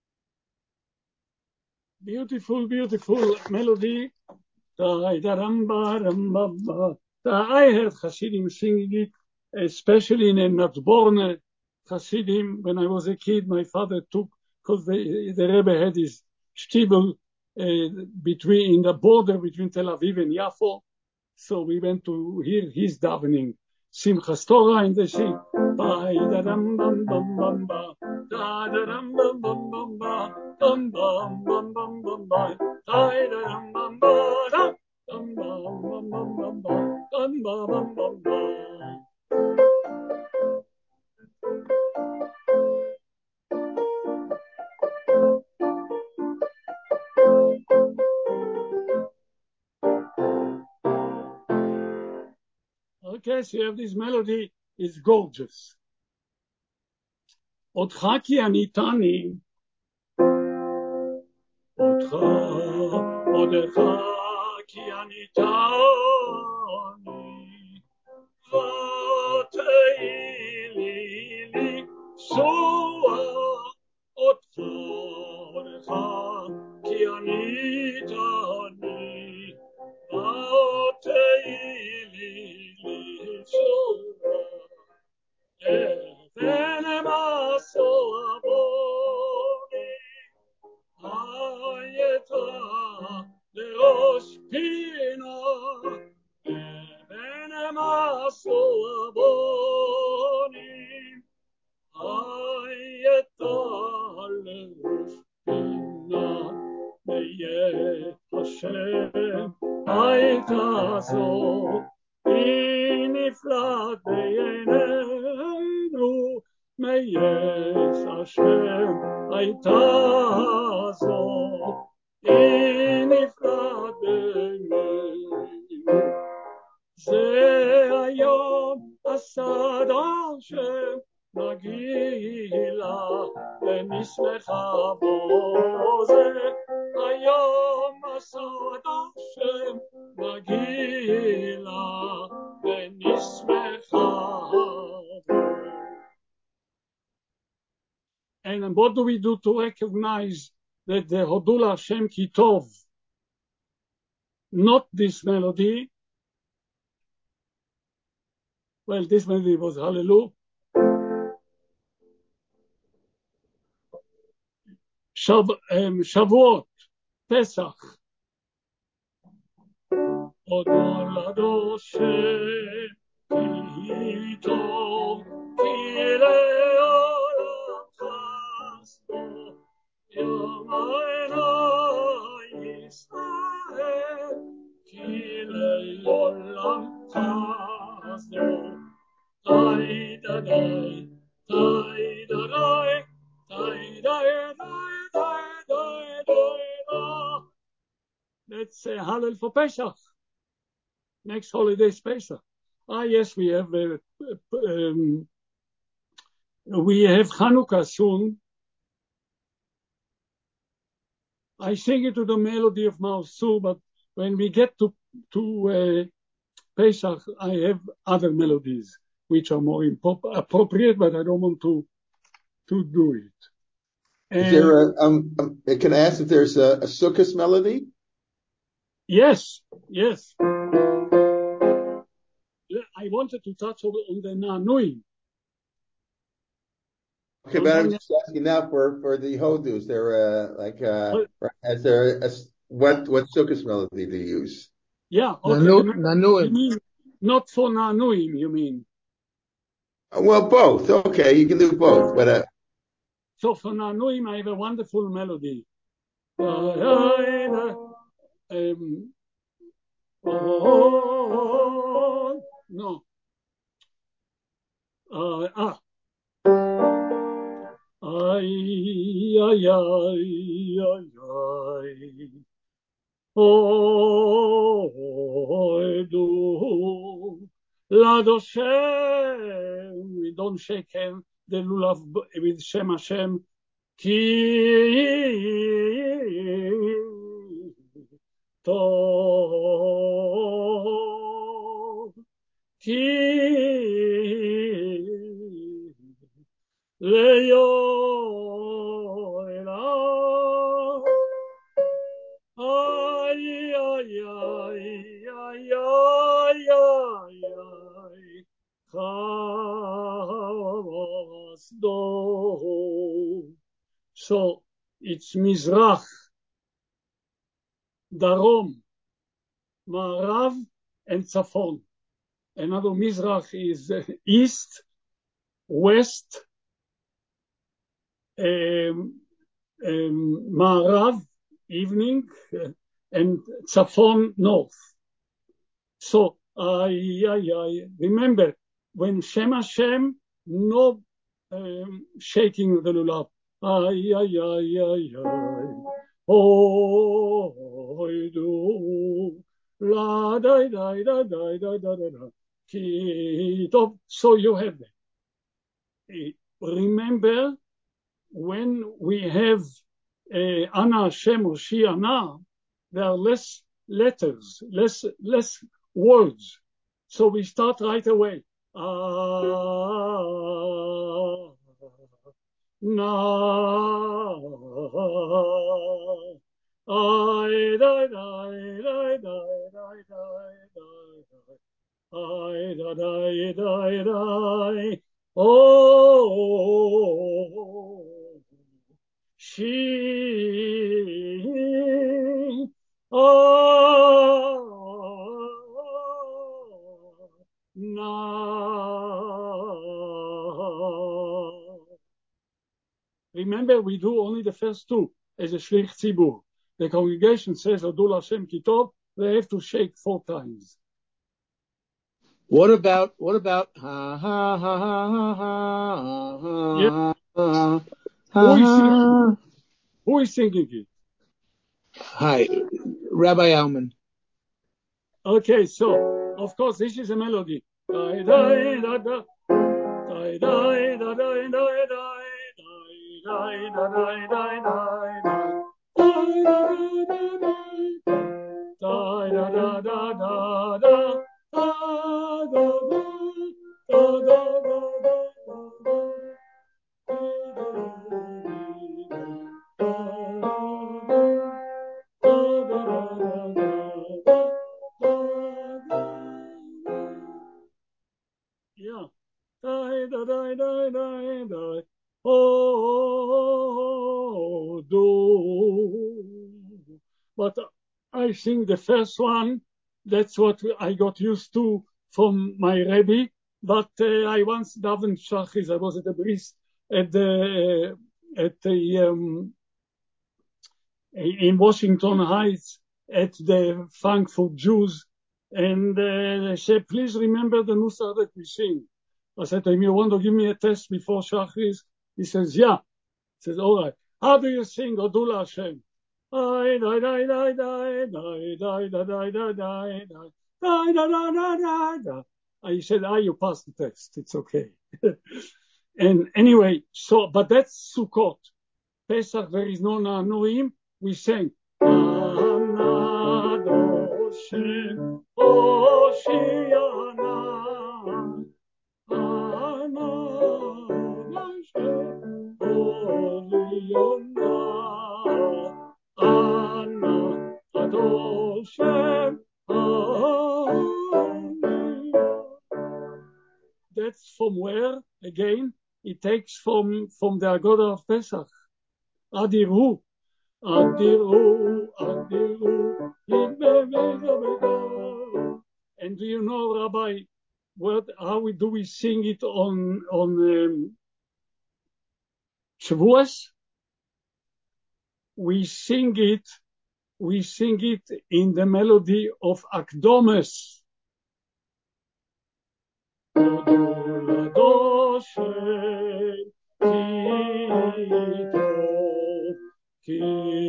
Beautiful, beautiful melody. I heard Hasidim singing it, especially in a Natborne Hasidim. When I was a kid, my father took, because the, the Rebbe had his shtibel uh, between, in the border between Tel Aviv and Yafo. So we went to hear his davening. Simchas Torah, and they sing. Bye da dum bum bum bum ba, da da dum bum bum bum ba, dum bum bum bum bum ba, da da dum bum ba da, dum bum bum bum bum ba, dum bum bum bum ba. Okay, so you have this melody, it's gorgeous. Otcha ki anitani, Otcha, Otcha ki anitani, Vateili li shua, Otcha, Otcha ki anitani, Vateili li shua. Venemaso aboni, ayeta leospina. Venemaso aboni, ayeta leospina. Meye Hashem aytazo, iniflat beinenu. Meyes Hashem aytazo, iniflat beinenu. Ze hayom asad Hashem nagila v'nismecha bo. Ze hayom asad Hashem nagila v'nismecha bo. what do we do to recognize that the Hodula Hashem Ki Tov, not this melody? Well, this melody was Hallelujah. Shav, um, Shavuot, Pesach. Hodol Hashem Ki Tov, Ki Le'olam Chasdo, Yom Ha'elai Yisrael, Ki Le'olam Chasdo. Dai da dai, dai da dai, dai dai dai dai dai dai. Let's say Hallel for Pesach. Next holiday is Pesach. Ah, yes, we have uh, um, we have Hanukkah soon. I sing it to the melody of Mao Su, but when we get to to uh, Pesach, I have other melodies which are more impop- appropriate, but I don't want to to do it. And is there a, um, um, can I ask if there's a, a Sukkot melody? Yes, yes. I wanted to touch on the Nanuim. Okay, but I'm just asking now for, for the Hodus. There, uh, like, uh, is there a, what what Sukkot melody do you use? Yeah, okay. Nanu, Nanuim. You mean not for Nanuim? You mean? Well, both. Okay, you can do both. But uh, so for Nanuim, I have a wonderful melody. Um, oh, no. Uh, ah. Ay, ay, ay, ay, ay. Oh, do. Lad Hashem. We don't shake hand the lulav with Shem Hashem. Ki tov. Ki le'yolam. Ay, ay, ay, ay, ay, ay, ay. Chasdo. So it's Mizrach, Darom, Ma'arav, and Tzafon. Another Mizrach is uh, East, West, um, um, Ma'arav, evening, uh, and Tzafon, north. So, ay, ay, ay. Remember, when Shem Hashem, no um, shaking the lulav. Ay, ay, ay, ay, ay. Oh, do. La, da, da, da, da, da, da, da. Ki, tov. So you have that. Remember, when we have uh, Ana Hashem or Shi Ana, there are less letters, less less words. So we start right away. Ah, na, ay, da, da, da, da, da, da, ay, da, da, da, da. Oh, she, oh, now. Remember, we do only the first two as a shlich tzibur. The congregation says, Hodul Hashem Ki Tov, they have to shake four times. What about, what about, ha, ha, ha, ha, ha, ha, Yeah. ha, Who is ha, singing, who is singing it? Hi, Rabbi Alman. Okay, so, of course, this is a melody. Die, die, da, da. Die, die, da, die, die, die. Die, da, die, die, die, die. Die, da, da, da, da, da. Da, da, da, da, da, da, da, da. but I think the first one, that's what I got used to from my Rebbe. But uh, I once davened Shachris. I was at the bris at the uh, at the um, in Washington Heights at the Frankfurt Jews, and uh, they said, "Please remember the Nusach that we sing." I said to him, "You want to give me a test before Shachris?" He says, "Yeah." He says, "All right. How do you sing Odula Hashem?" Die, die, die, die, die, die, die, die, die, die, die, die, die, die, die, die. I said, "Ah, you passed the test. It's okay." And anyway, so, but that's Sukkot. Pesach, there is no Na'anuim. We sang, Anad Oshem, Oshiana, Anad Oshem, Oshiana, Anad Oshem, That's from where, again? It takes from, from the Agoda of Pesach. Adiru. Adiru, Adiru, and do you know, Rabbi, what, how we, do we sing it on, on um, Shavuos? We sing it, we sing it in the melody of Akdomes. Ki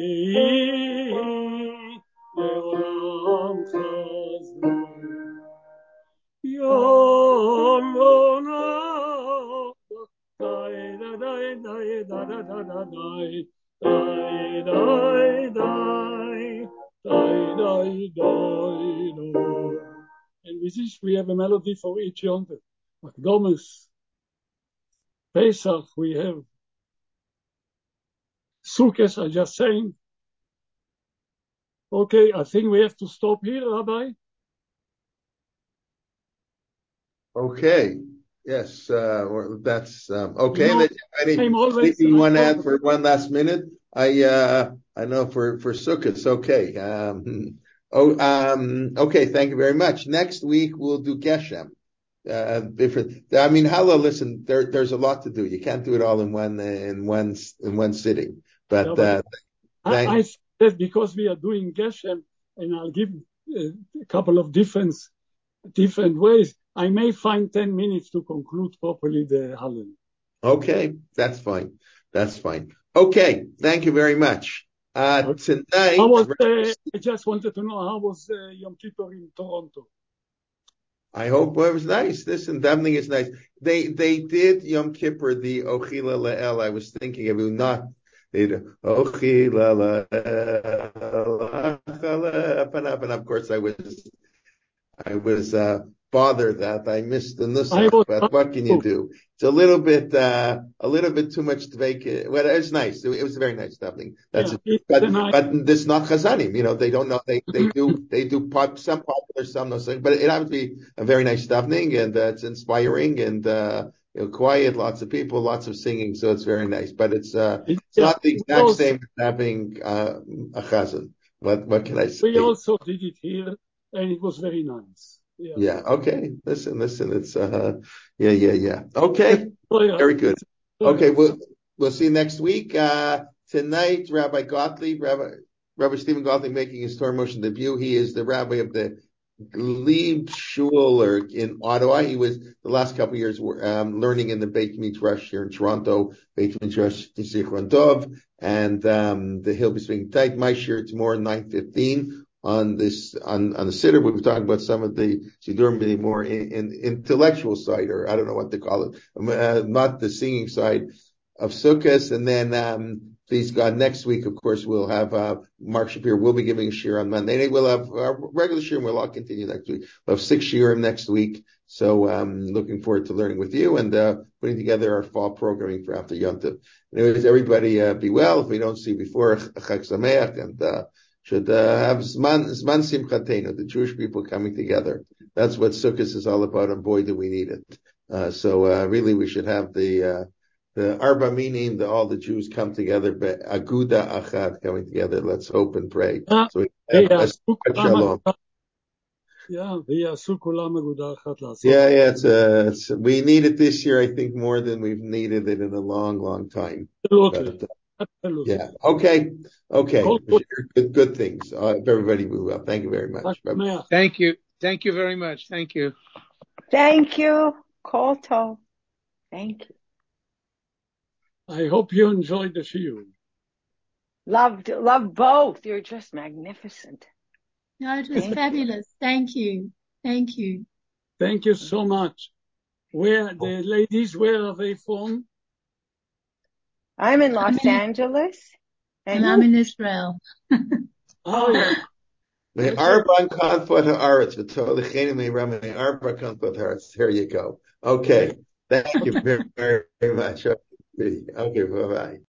le'olam chazru yolona dai dai dai dai dai dai dai dai dai dai. And with this we have a melody for each yontif. Akdomes, Pesach, we have Sukkot, I just saying. Okay, I think we have to stop here, Rabbi. Okay. Yes, uh, that's um, okay. You know, Anything you want to add for one last minute? I uh, I know for for Sukkot, it's okay. Um, oh, um, okay. Thank you very much. Next week we'll do Geshem. Uh, different. I mean, Hallel. Listen, there there's a lot to do. You can't do it all in one in one in one sitting. But, no, but uh, I, I think that because we are doing Geshem, and I'll give uh, a couple of different different ways, I may find ten minutes to conclude properly the Hallel. Okay, that's fine. That's fine. Okay, thank you very much. Uh, okay. Tonight, how was, uh, I just wanted to know, how was uh, Yom Kippur in Toronto? I hope well, it was nice. Listen, davening is nice. They they did Yom Kippur, the Ochila Le'el. I was thinking of you not. They did Ochila Le'el. And of course, I was I was uh, bothered that I missed the Nusach. But what can you do? It's a little bit uh, a little bit too much to make it. Well, it's nice. It, it was very nice davening. That's yeah, it. But nice. But this not Chazanim. You know, they don't know. They they do they do pop, some popular, some no. But it happens to be a very nice davening, and uh, it's inspiring and uh, you know, quiet. Lots of people, lots of singing. So it's very nice. But it's uh, it's yeah, not the exact also, same as having uh, a Chazan. What what can I say? We also did it here, and it was very nice. Yeah. yeah. Okay. Listen. Listen. It's uh. Yeah. Yeah. Yeah. Okay. Very good. Okay. We'll we'll see you next week. Uh, tonight, Rabbi Gottlieb, Rabbi Rabbi Stephen Gottlieb, making his Torah motion debut. He is the rabbi of the Glebe Shul or in Ottawa. He was the last couple of years um, learning in the Beit Midrash here in Toronto, Beit Midrash Zichron Tov, and um, the, he'll be speaking tonight. My shir tomorrow, nine fifteen. On this, on, on the Siddur, we've talked about some of the Siddur more in, in intellectual side, or I don't know what to call it, uh, not the singing side of Sukkot. And then, um, please God, next week, of course, we'll have, uh, Mark Shapiro will be giving a shir on Monday. And we'll have our regular shir, and we'll all continue next week. We'll have six shirim next week. So, um, looking forward to learning with you and, uh, putting together our fall programming for after Yom Tov. Anyways, everybody, uh, be well. If we don't see you before, Chag Sameach, and, uh, should uh, have Zman, Zman Simchatenu, the Jewish people coming together. That's what Sukkot is all about, and boy, do we need it. Uh, so uh, really, we should have the uh, the Arba meaning that all the Jews come together, but Aguda Achad coming together. Let's hope and pray. Ah, So we have yeah, a shalom. Yeah, yeah, yeah, it's, uh, it's, we need it this year, I think, more than we've needed it in a long, long time. Absolutely. But, uh, Absolutely. yeah. Okay. Okay. Cool. Good, good things. Uh, everybody move well. Thank you very much. Bye-bye. Thank you. Thank you very much. Thank you. Thank you. Kol tov. Thank you. I hope you enjoyed the shiur. Loved, loved both. You're just magnificent. No, it was Thank fabulous. You. Thank you. Thank you. Thank you so much. Where the ladies, where are they from? I'm in Los I'm in, Angeles. And, and I'm in Israel. Oh, yeah. May Arba Kanfot Haaretz, v'tolichenu may Ramei Arba Kanfot Haaretz. There you go. Okay. Thank you very, very much. Okay, bye-bye.